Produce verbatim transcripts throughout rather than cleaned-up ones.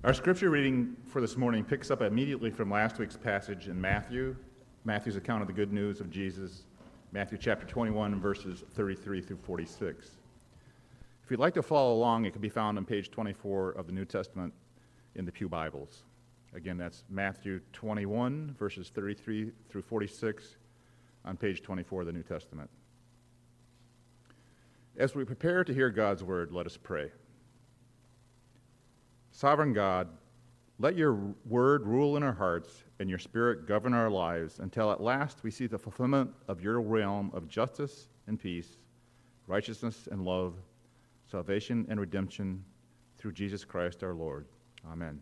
Our scripture reading for this morning picks up immediately from last week's passage in Matthew, Matthew's account of the good news of Jesus, Matthew chapter twenty-one, verses thirty-three through forty-six. If you'd like to follow along, it can be found on page twenty-four of the New Testament in the Pew Bibles. Again, that's Matthew twenty-one, verses thirty-three through forty-six on page twenty-four of the New Testament. As we prepare to hear God's word, let us pray. Sovereign God, let your word rule in our hearts and your spirit govern our lives until at last we see the fulfillment of your realm of justice and peace, righteousness and love, salvation and redemption through Jesus Christ our Lord. Amen.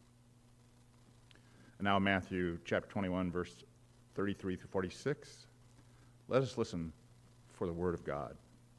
And now Matthew chapter twenty-one, verse thirty-three through forty-six. Let us listen for the word of God.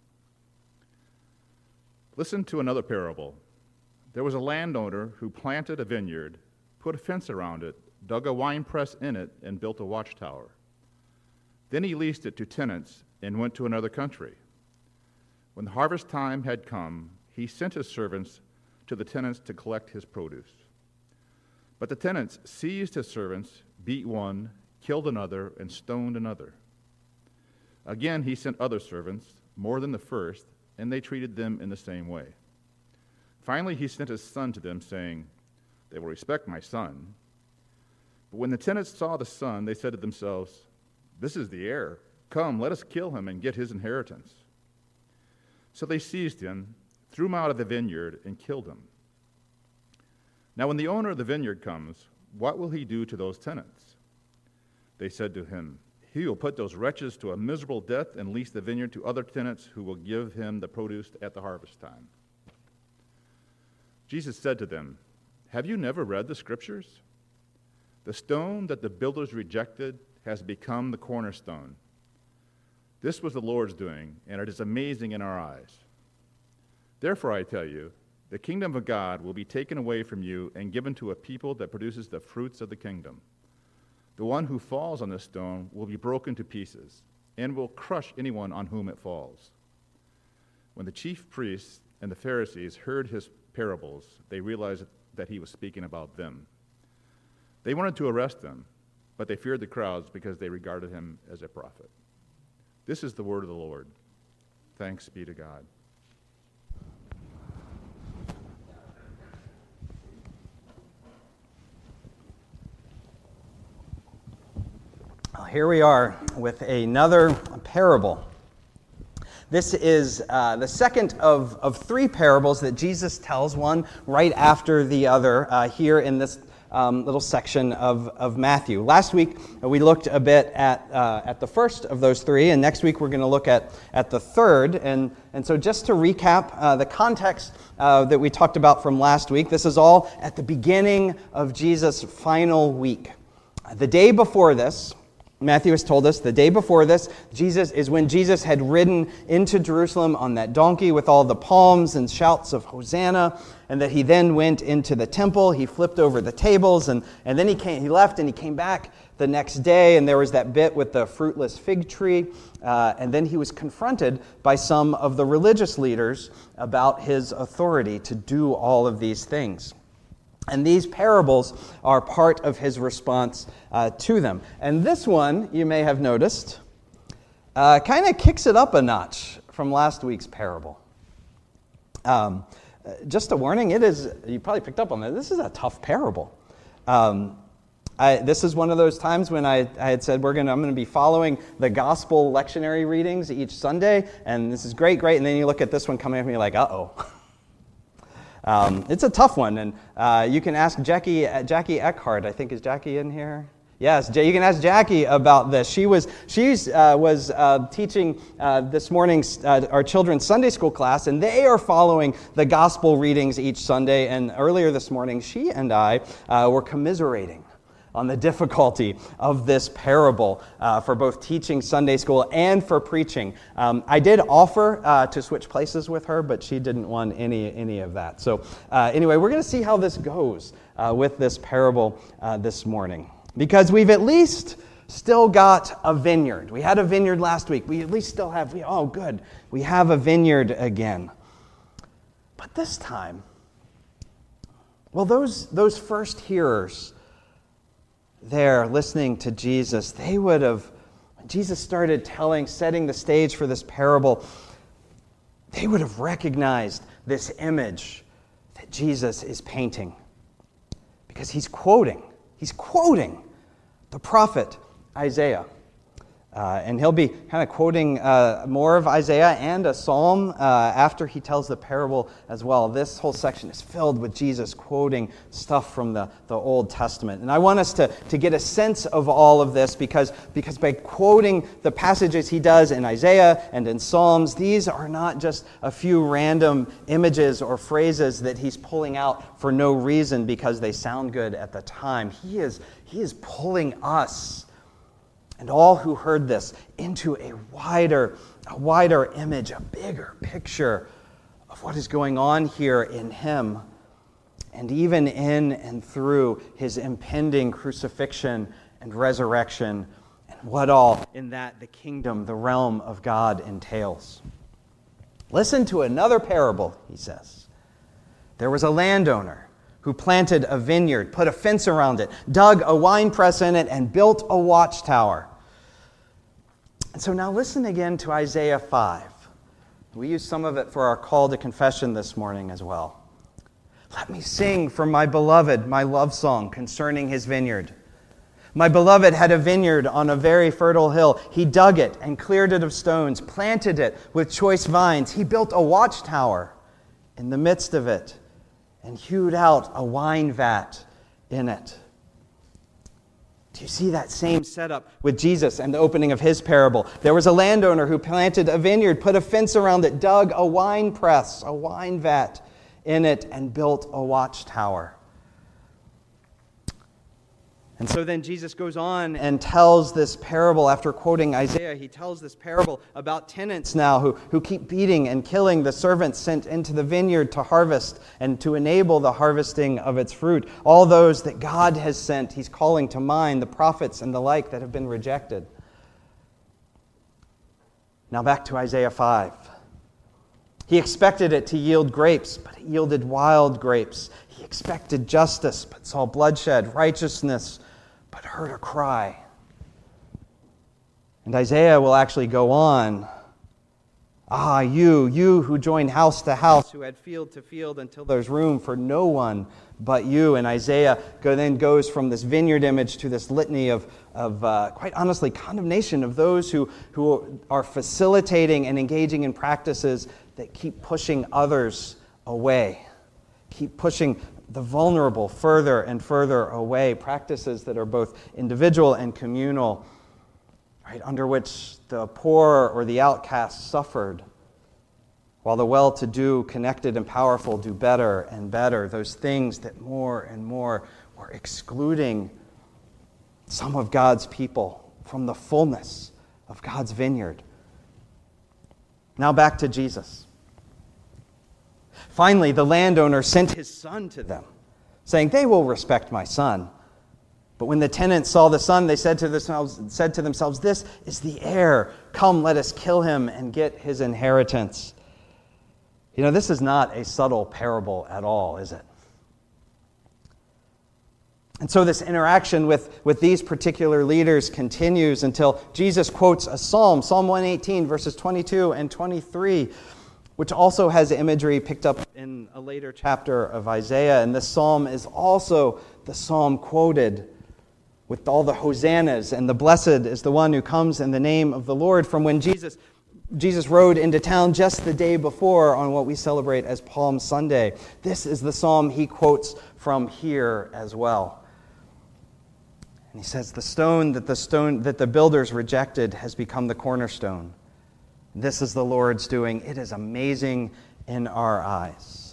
Listen to another parable. There was a landowner who planted a vineyard, put a fence around it, dug a winepress in it, and built a watchtower. Then he leased it to tenants and went to another country. When the harvest time had come, he sent his servants to the tenants to collect his produce. But the tenants seized his servants, beat one, killed another, and stoned another. Again he sent other servants, more than the first, and they treated them in the same way. Finally, he sent his son to them, saying, "They will respect my son." But when the tenants saw the son, they said to themselves, "This is the heir. Come, let us kill him and get his inheritance." So they seized him, threw him out of the vineyard, and killed him. Now when the owner of the vineyard comes, what will he do to those tenants? They said to him, "He will put those wretches to a miserable death and lease the vineyard to other tenants who will give him the produce at the harvest time." Jesus said to them, "Have you never read the Scriptures? The stone that the builders rejected has become the cornerstone. This was the Lord's doing, and it is amazing in our eyes. Therefore, I tell you, the kingdom of God will be taken away from you and given to a people that produces the fruits of the kingdom. The one who falls on this stone will be broken to pieces and will crush anyone on whom it falls." When the chief priests and the Pharisees heard his parables, they realized that he was speaking about them. They wanted to arrest him, but they feared the crowds because they regarded him as a prophet. This is the word of the Lord. Thanks be to God. Here we are with another parable. This is uh, the second of, of three parables that Jesus tells, one right after the other, uh, here in this um, little section of, of Matthew. Last week, we looked a bit at uh, at the first of those three, and next week we're going to look at, at the third. And, and so just to recap uh, the context uh, that we talked about from last week, this is all at the beginning of Jesus' final week. The day before this, Matthew has told us the day before this, Jesus is when Jesus had ridden into Jerusalem on that donkey with all the palms and shouts of Hosanna, and that he then went into the temple. He flipped over the tables, and, and then he came. He left, and he came back the next day, and there was that bit with the fruitless fig tree, uh, and then he was confronted by some of the religious leaders about his authority to do all of these things. And these parables are part of his response uh, to them. And this one, you may have noticed, uh, kind of kicks it up a notch from last week's parable. Um, just a warning, it is, you probably picked up on that, this is a tough parable. Um, I, this is one of those times when I, I had said we're gonna, I'm going to be following the gospel lectionary readings each Sunday, and this is great, great, and then you look at this one coming up and you're like, uh-oh. Um, it's a tough one, and uh, you can ask Jackie Jackie Eckhart. I think, is Jackie in here? Yes, you can ask Jackie about this. She was she's uh, was uh, teaching uh, this morning's uh, our children's Sunday school class, and they are following the gospel readings each Sunday. And earlier this morning, she and I uh, were commiserating on the difficulty of this parable uh, for both teaching Sunday school and for preaching. Um, I did offer uh, to switch places with her, but she didn't want any any of that. So uh, anyway, we're going to see how this goes uh, with this parable uh, this morning, because we've at least still got a vineyard. We had a vineyard last week. We at least still have, we, oh good, we have a vineyard again. But this time, Well, those, those first hearers there listening to Jesus, they would have, when Jesus started telling, setting the stage for this parable, they would have recognized this image that Jesus is painting. Because he's quoting, he's quoting the prophet Isaiah. Uh, and he'll be kind of quoting uh, more of Isaiah and a psalm uh, after he tells the parable as well. This whole section is filled with Jesus quoting stuff from the, the Old Testament. And I want us to, to get a sense of all of this because, because by quoting the passages he does in Isaiah and in Psalms, these are not just a few random images or phrases that he's pulling out for no reason because they sound good at the time. He is, he is pulling us and all who heard this into a wider, a wider image, a bigger picture of what is going on here in him, and even in and through his impending crucifixion and resurrection, and what all in that the kingdom, the realm of God entails. Listen to another parable, he says. There was a landowner who planted a vineyard, put a fence around it, dug a winepress in it, and built a watchtower. And so now listen again to Isaiah five. We use some of it for our call to confession this morning as well. Let me sing for my beloved my love song concerning his vineyard. My beloved had a vineyard on a very fertile hill. He dug it and cleared it of stones, planted it with choice vines. He built a watchtower in the midst of it and hewed out a wine vat in it. Do you see that same setup with Jesus and the opening of his parable? There was a landowner who planted a vineyard, put a fence around it, dug a wine press, a wine vat in it, and built a watchtower. And so then Jesus goes on and tells this parable after quoting Isaiah. He tells this parable about tenants now who, who keep beating and killing the servants sent into the vineyard to harvest and to enable the harvesting of its fruit. All those that God has sent, he's calling to mind, the prophets and the like that have been rejected. Now back to Isaiah five. He expected it to yield grapes, but it yielded wild grapes. He expected justice, but saw bloodshed, righteousness, but heard a cry. And Isaiah will actually go on. Ah, you, you who join house to house, who had field to field until there's room for no one but you. And Isaiah go, then goes from this vineyard image to this litany of, of uh, quite honestly, condemnation of those who, who are facilitating and engaging in practices that keep pushing others away, keep pushing the vulnerable further and further away, practices that are both individual and communal, right, under which the poor or the outcast suffered, while the well-to-do, connected, and powerful do better and better, those things that more and more were excluding some of God's people from the fullness of God's vineyard. Now back to Jesus. Finally, the landowner sent his son to them, saying, they will respect my son. But when the tenants saw the son, they said to themselves, said to themselves, this is the heir. Come, let us kill him and get his inheritance. You know, this is not a subtle parable at all, is it? And so this interaction with, with these particular leaders continues until Jesus quotes a psalm, Psalm one eighteen, verses twenty-two and twenty-three, which also has imagery picked up in a later chapter of Isaiah. And this psalm is also the psalm quoted with all the hosannas, and the blessed is the one who comes in the name of the Lord, from when Jesus, Jesus rode into town just the day before on what we celebrate as Palm Sunday. This is the psalm he quotes from here as well. And he says, the stone that the stone that the builders rejected has become the cornerstone. This is the Lord's doing. It is amazing in our eyes.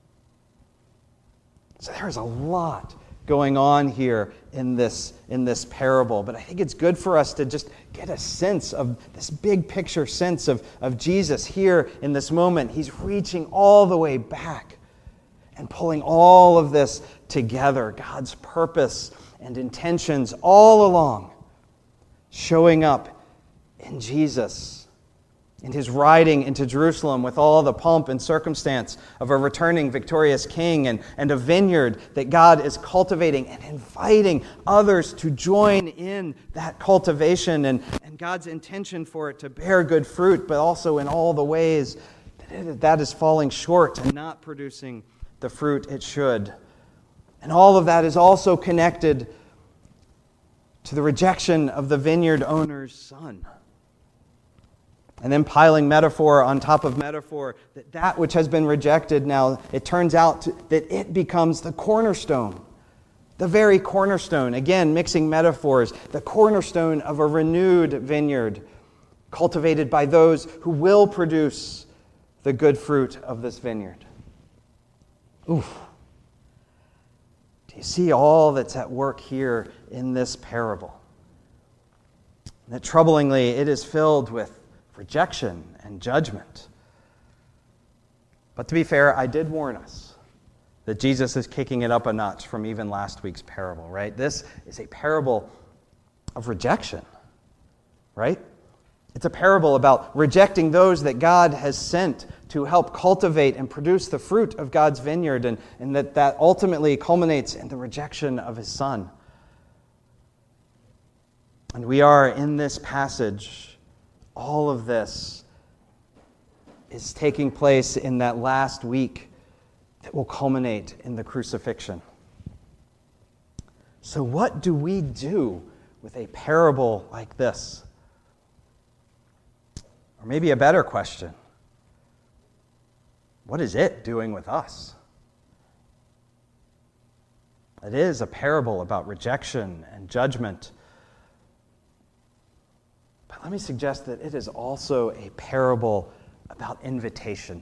So there's a lot going on here in this, in this parable. But I think it's good for us to just get a sense of this big picture sense of, of Jesus here in this moment. He's reaching all the way back and pulling all of this together. God's purpose and intentions all along showing up in Jesus, in his riding into Jerusalem with all the pomp and circumstance of a returning victorious king, and, and a vineyard that God is cultivating and inviting others to join in that cultivation, and, and God's intention for it to bear good fruit, but also in all the ways that it, that is falling short and not producing the fruit it should. And all of that is also connected to the rejection of the vineyard owner's son. And then piling metaphor on top of metaphor, that that which has been rejected now, it turns out to, that it becomes the cornerstone. The very cornerstone. Again, mixing metaphors. The cornerstone of a renewed vineyard, cultivated by those who will produce the good fruit of this vineyard. Oof. Do you see all that's at work here in this parable? That troublingly, it is filled with rejection and judgment. But to be fair, I did warn us that Jesus is kicking it up a notch from even last week's parable, right? This is a parable of rejection, right? It's a parable about rejecting those that God has sent to help cultivate and produce the fruit of God's vineyard, and, and that that ultimately culminates in the rejection of his son. And we are in this passage. All of this is taking place in that last week that will culminate in the crucifixion. So what do we do with a parable like this? Or maybe a better question, what is it doing with us? It is a parable about rejection and judgment. But let me suggest that it is also a parable about invitation.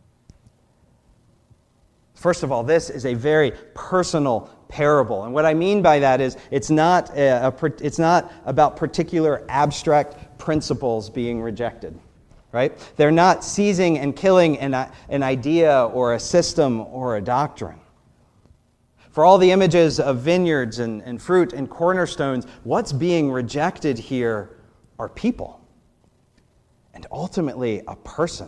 First of all, this is a very personal parable. And what I mean by that is it's not, a, a, it's not about particular abstract principles being rejected, right? They're not seizing and killing an, an idea or a system or a doctrine. For all the images of vineyards and, and fruit and cornerstones, what's being rejected here are people, and ultimately a person.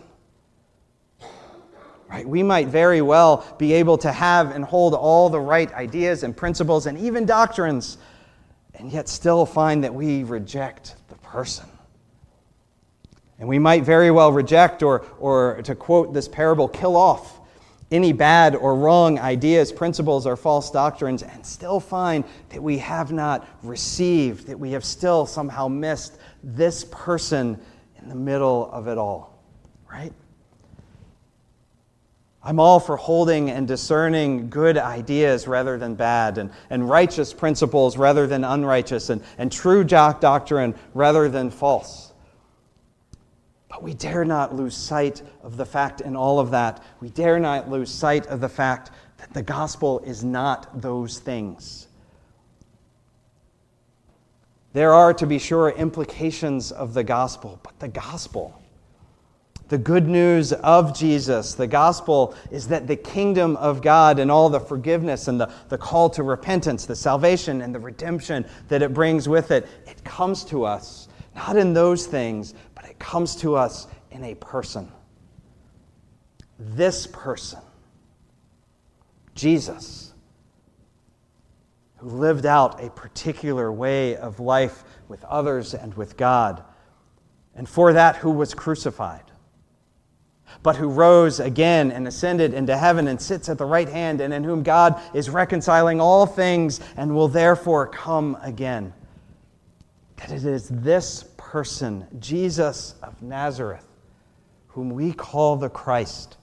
Right? We might very well be able to have and hold all the right ideas and principles and even doctrines, and yet still find that we reject the person. And we might very well reject, or, or to quote this parable, kill off any bad or wrong ideas, principles, or false doctrines, and still find that we have not received, that we have still somehow missed this person in the middle of it all, right? I'm all for holding and discerning good ideas rather than bad, and, and righteous principles rather than unrighteous, and, and true doctrine rather than false. But we dare not lose sight of the fact in all of that. We dare not lose sight of the fact that the gospel is not those things. There are, to be sure, implications of the gospel, but the gospel, the good news of Jesus, the gospel is that the kingdom of God and all the forgiveness and the, the call to repentance, the salvation and the redemption that it brings with it, it comes to us, not in those things, but it comes to us in a person. This person, Jesus, who lived out a particular way of life with others and with God, and for that who was crucified, but who rose again and ascended into heaven and sits at the right hand, and in whom God is reconciling all things and will therefore come again. That it is this person, Jesus of Nazareth, whom we call the Christ,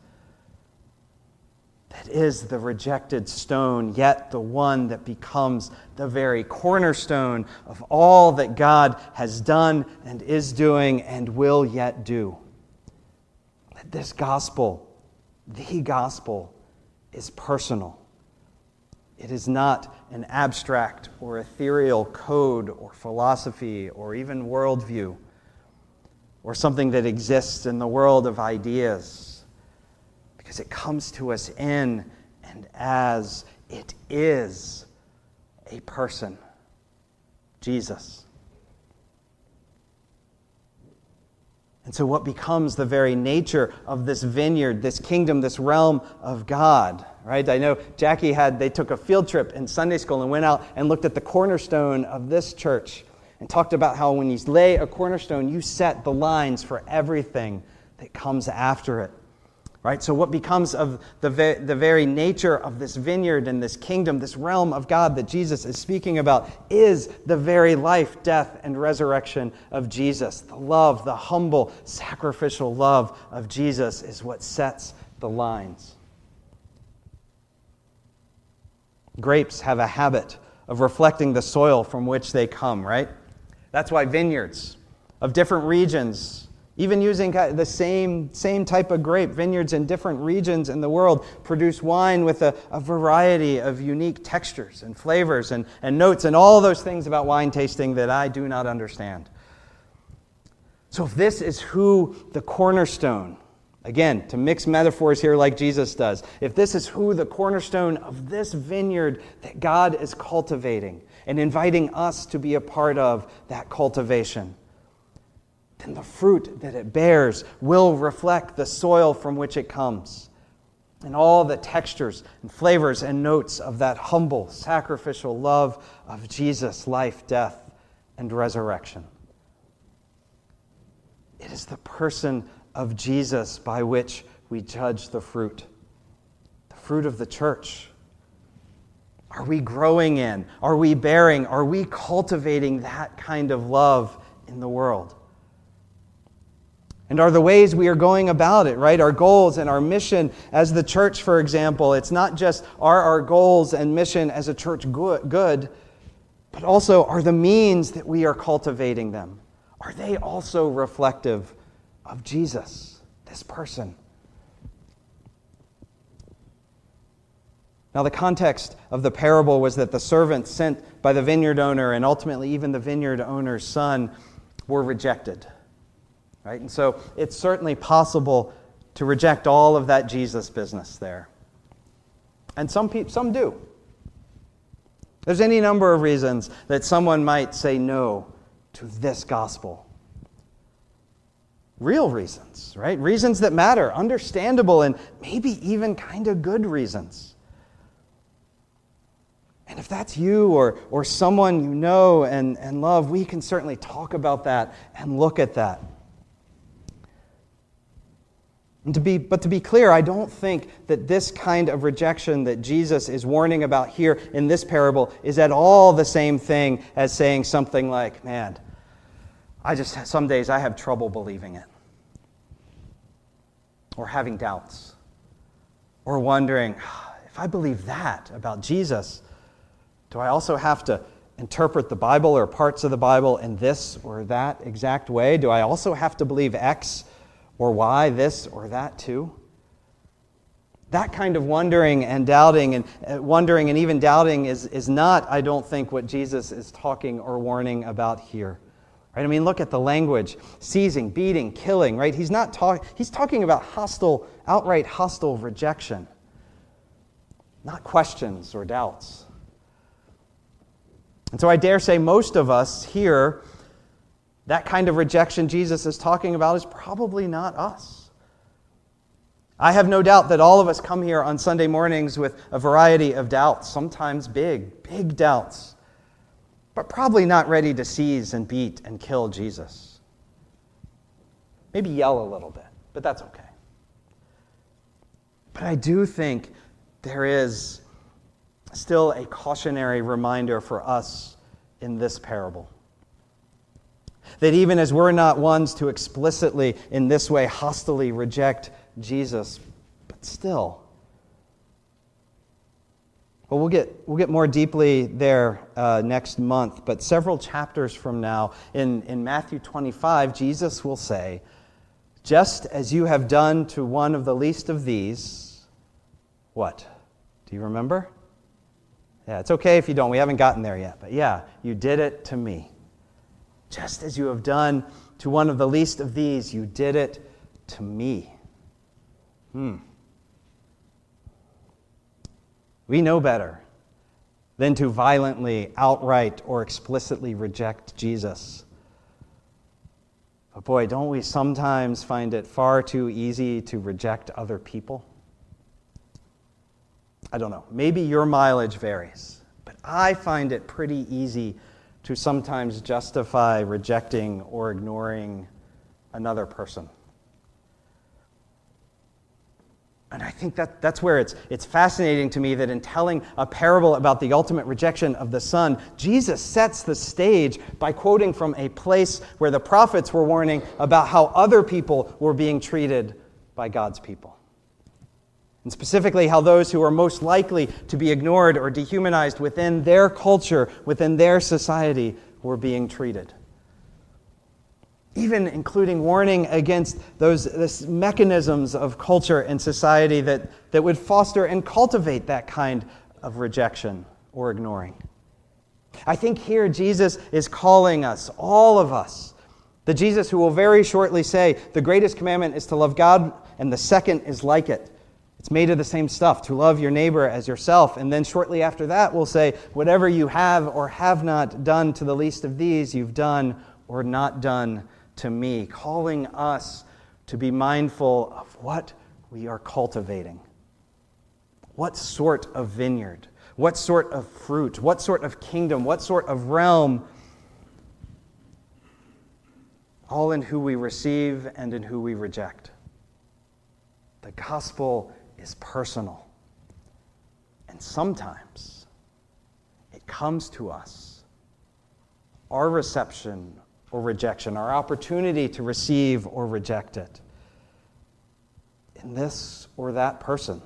that is the rejected stone, yet the one that becomes the very cornerstone of all that God has done and is doing and will yet do. That this gospel, the gospel, is personal. It is not an abstract or ethereal code or philosophy or even worldview or something that exists in the world of ideas. Because it comes to us in and as it is a person, Jesus. And And so what becomes the very nature of this vineyard, this kingdom, this realm of God, right? I know Jackie had, they took a field trip in Sunday school and went out and looked at the cornerstone of this church and talked about how when you lay a cornerstone, you set the lines for everything that comes after it. Right? So what becomes of the, ve- the very nature of this vineyard and this kingdom, this realm of God that Jesus is speaking about, is the very life, death, and resurrection of Jesus. The love, the humble, sacrificial love of Jesus is what sets the lines. Grapes have a habit of reflecting the soil from which they come, right? That's why vineyards of different regions, even using the same, same type of grape, vineyards in different regions in the world produce wine with a, a variety of unique textures and flavors and, and notes and all those things about wine tasting that I do not understand. So if this is who the cornerstone, again, to mix metaphors here like Jesus does, if this is who the cornerstone of this vineyard that God is cultivating and inviting us to be a part of that cultivation, then the fruit that it bears will reflect the soil from which it comes and all the textures and flavors and notes of that humble, sacrificial love of Jesus' life, death, and resurrection. It is the person of Jesus by which we judge the fruit, the fruit of the church. Are we growing in? Are we bearing? Are we cultivating that kind of love in the world? And are the ways we are going about it, right? Our goals and our mission as the church, for example, it's not just are our goals and mission as a church good, but also are the means that we are cultivating them, are they also reflective of Jesus, this person? Now, the context of the parable was that the servants sent by the vineyard owner and ultimately even the vineyard owner's son were rejected. Right? And so it's certainly possible to reject all of that Jesus business there. And some people, some do. There's any number of reasons that someone might say no to this gospel. Real reasons, right? Reasons that matter, understandable, and maybe even kind of good reasons. And if that's you or, or someone you know and, and love, we can certainly talk about that and look at that. And to be, but to be clear, I don't think that this kind of rejection that Jesus is warning about here in this parable is at all the same thing as saying something like, man, I just, some days I have trouble believing it. Or having doubts. Or wondering, if I believe that about Jesus, do I also have to interpret the Bible or parts of the Bible in this or that exact way? Do I also have to believe X or Y, this or that too? That kind of wondering and doubting and uh, wondering and even doubting is, is not, I don't think, what Jesus is talking or warning about here. Right? I mean, look at the language. Seizing, beating, killing, right? He's not talking, he's talking about hostile, outright hostile rejection. Not questions or doubts. And so I dare say most of us here, that kind of rejection Jesus is talking about is probably not us. I have no doubt that all of us come here on Sunday mornings with a variety of doubts, sometimes big, big doubts, but probably not ready to seize and beat and kill Jesus. Maybe yell a little bit, but that's okay. But I do think there is still a cautionary reminder for us in this parable. That even as we're not ones to explicitly, in this way, hostilely reject Jesus, but still. Well, we'll get, we'll get more deeply there uh, next month, but several chapters from now, in, in Matthew twenty-five, Jesus will say, just as you have done to one of the least of these, what? Do you remember? Yeah, it's okay if you don't. We haven't gotten there yet, but yeah, you did it to me. Just as you have done to one of the least of these, you did it to me. Hmm. We know better than to violently, outright, or explicitly reject Jesus. But boy, don't we sometimes find it far too easy to reject other people? I don't know. Maybe your mileage varies, but I find it pretty easy to sometimes justify rejecting or ignoring another person. And I think that that's where it's, it's fascinating to me that in telling a parable about the ultimate rejection of the Son, Jesus sets the stage by quoting from a place where the prophets were warning about how other people were being treated by God's people. And specifically, how those who are most likely to be ignored or dehumanized within their culture, within their society, were being treated. Even including warning against those this mechanisms of culture and society that, that would foster and cultivate that kind of rejection or ignoring. I think here Jesus is calling us, all of us, the Jesus who will very shortly say, the greatest commandment is to love God, and the second is like it. It's made of the same stuff, to love your neighbor as yourself. And then shortly after that, we'll say, whatever you have or have not done to the least of these, you've done or not done to me, calling us to be mindful of what we are cultivating. What sort of vineyard? What sort of fruit? What sort of kingdom? What sort of realm? All in who we receive and in who we reject. The gospel is personal. And sometimes it comes to us. Our reception or rejection, our opportunity to receive or reject it in this or that person.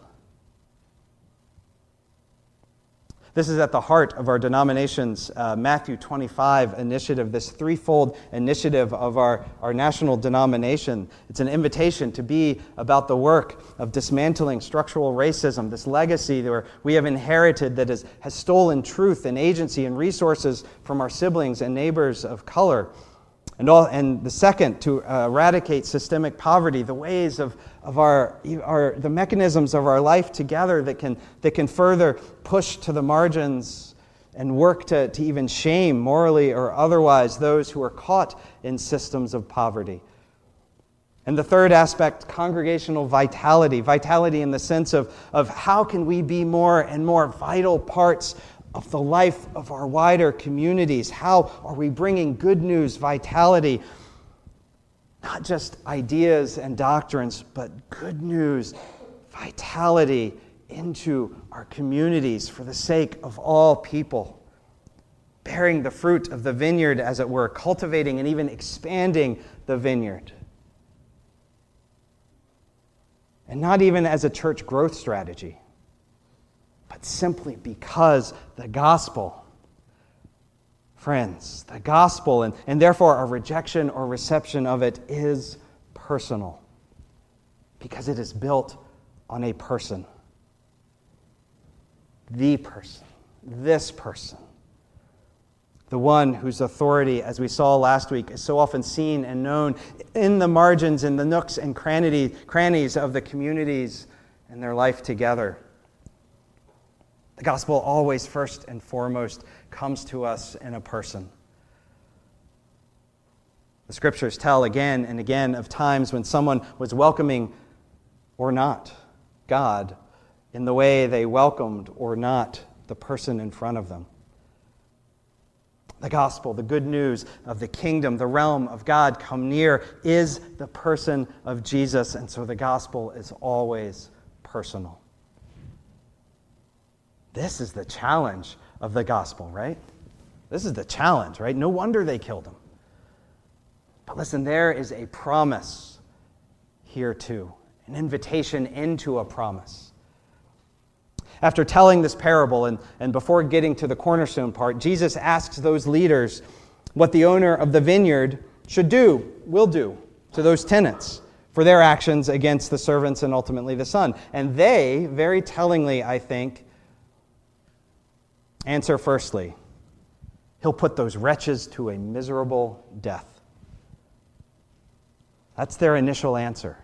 This is at the heart of our denomination's uh, Matthew twenty-five initiative, this threefold initiative of our, our national denomination. It's an invitation to be about the work of dismantling structural racism, this legacy that we have inherited that is, has stolen truth and agency and resources from our siblings and neighbors of color. And, all, and the second, to uh, eradicate systemic poverty, the ways of, of our, our, the mechanisms of our life together that can, that can further push to the margins and work to, to even shame, morally or otherwise, those who are caught in systems of poverty. And the third aspect, congregational vitality, vitality in the sense of, of how can we be more and more vital parts of the life of our wider communities. How are we bringing good news, vitality, not just ideas and doctrines, but good news, vitality into our communities for the sake of all people, bearing the fruit of the vineyard, as it were, cultivating and even expanding the vineyard. And not even as a church growth strategy, but simply because the gospel, friends, the gospel, and, and therefore our rejection or reception of it is personal. Because it is built on a person. The person. This person. The one whose authority, as we saw last week, is so often seen and known in the margins, in the nooks and crannies of the communities and their life together. The gospel always, first and foremost, comes to us in a person. The scriptures tell again and again of times when someone was welcoming or not God in the way they welcomed or not the person in front of them. The gospel, the good news of the kingdom, the realm of God come near, is the person of Jesus, and so the gospel is always personal. This is the challenge of the gospel, right? This is the challenge, right? No wonder they killed him. But listen, there is a promise here too, an invitation into a promise. After telling this parable, and, and before getting to the cornerstone part, Jesus asks those leaders what the owner of the vineyard should do, will do, to those tenants for their actions against the servants and ultimately the son. And they, very tellingly, I think, answer firstly, he'll put those wretches to a miserable death. That's their initial answer.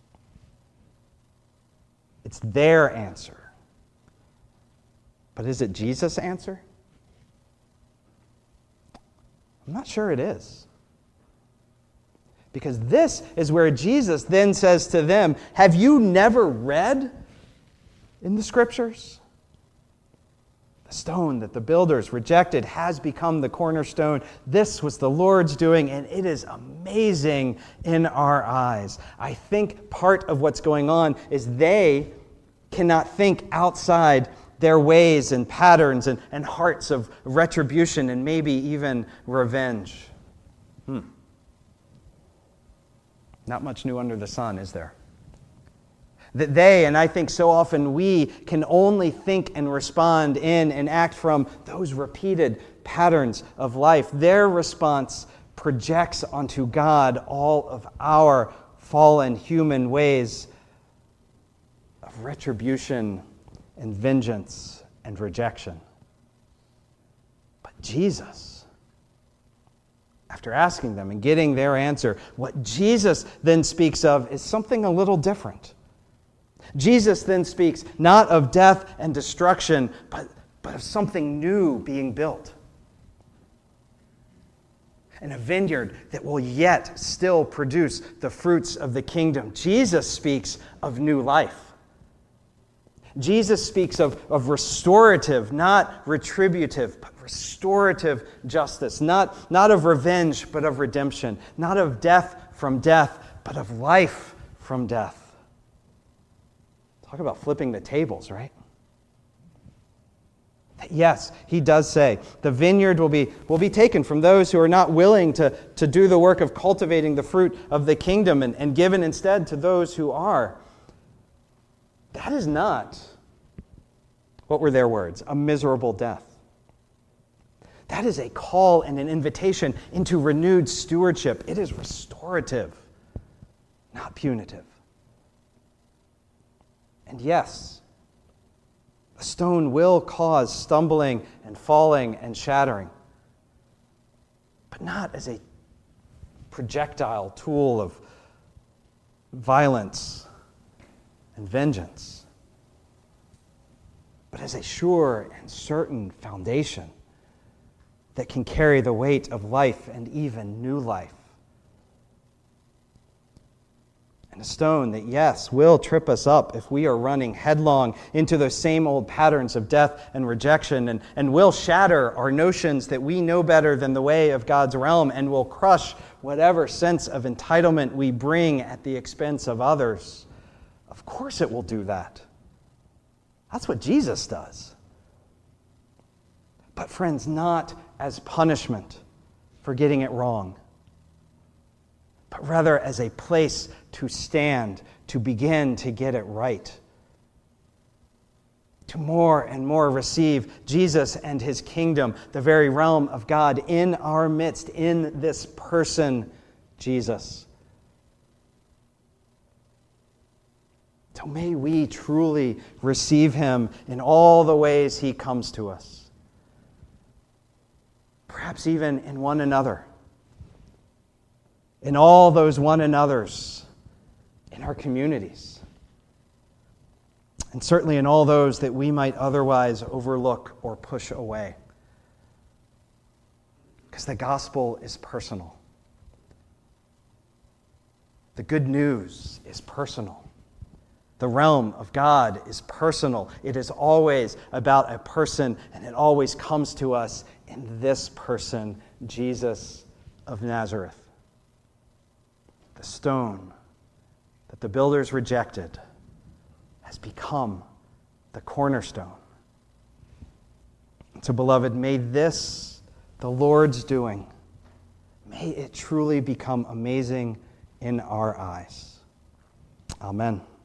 It's their answer. But is it Jesus' answer? I'm not sure it is. Because this is where Jesus then says to them, have you never read in the Scriptures? The stone that the builders rejected has become the cornerstone. This was the Lord's doing, and it is amazing in our eyes. I think part of what's going on is they cannot think outside their ways and patterns and, and hearts of retribution and maybe even revenge. Hmm. Not much new under the sun, is there? That they, and I think so often we, can only think and respond in and act from those repeated patterns of life. Their response projects onto God all of our fallen human ways of retribution and vengeance and rejection. But Jesus, after asking them and getting their answer, what Jesus then speaks of is something a little different. Jesus then speaks not of death and destruction, but, but of something new being built. And a vineyard that will yet still produce the fruits of the kingdom. Jesus speaks of new life. Jesus speaks of, of restorative, not retributive, but restorative justice. Not, not of revenge, but of redemption. Not of death from death, but of life from death. Talk about flipping the tables, right? Yes, he does say the vineyard will be, will be taken from those who are not willing to, to do the work of cultivating the fruit of the kingdom and, and given instead to those who are. That is not, what were their words? A miserable death. That is a call and an invitation into renewed stewardship. It is restorative, not punitive. And yes, a stone will cause stumbling and falling and shattering, but not as a projectile tool of violence and vengeance, but as a sure and certain foundation that can carry the weight of life and even new life. And a stone that, yes, will trip us up if we are running headlong into those same old patterns of death and rejection, and, and will shatter our notions that we know better than the way of God's realm, and will crush whatever sense of entitlement we bring at the expense of others. Of course it will do that. That's what Jesus does. But friends, not as punishment for getting it wrong, but rather as a place to stand, to begin to get it right, to more and more receive Jesus and his kingdom, the very realm of God in our midst, in this person, Jesus. So may we truly receive him in all the ways he comes to us. Perhaps even in one another. In all those one another's. In our communities. And certainly in all those that we might otherwise overlook or push away. Because the gospel is personal. The good news is personal. The realm of God is personal. It is always about a person, and it always comes to us in this person, Jesus of Nazareth. The stone that the builders rejected has become the cornerstone. So, beloved, may this, the Lord's doing, may it truly become amazing in our eyes. Amen.